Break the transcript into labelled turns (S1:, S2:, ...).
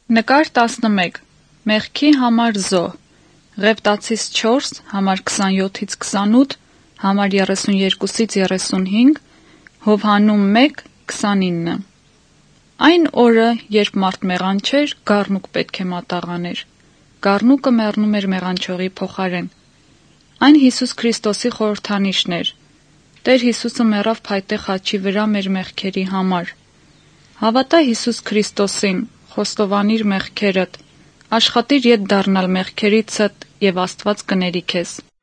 S1: Նկար 11. Մեղքի համար զոհ. Ղևտացիս 4, համար 27-ից 28, համար 32-ից 35, Հովհաննում 1, 29. Այն օրը, երբ մարդ մեղանչեր, գառնուկ պետք է մատաղաներ. Գառնուկը մեռնում էր մեղանչողի փոխարեն. Այն Հիսուս Քրիստոսի խորհրդանիշն էր. Տեր Հիսուսը մեռավ փայտե խաչի վրա մեր մեղքերի համար. Հավատա Հիսուս Քրիստոսին, խոստովանիր մեղքերդ, աշխատիր ետ դառնալ մեղքերիցդ, և Աստված կների քեզ։